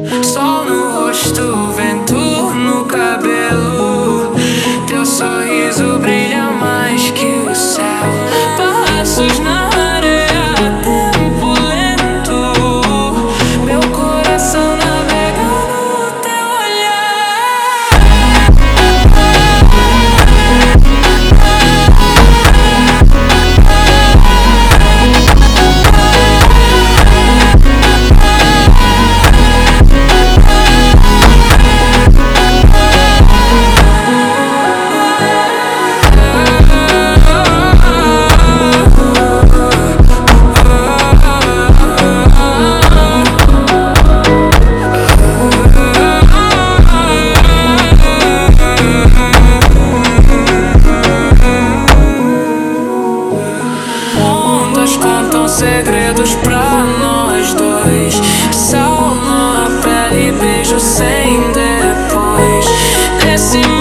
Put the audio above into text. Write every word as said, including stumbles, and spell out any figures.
Sol no rosto, vento no cabelo. Teu sorriso brilha mais que o céu. Passos na areia, tempo lento. Meu coração navega no teu olhar. Contam segredos pra nós dois. Sal na pele, beijo sem depois. Nesse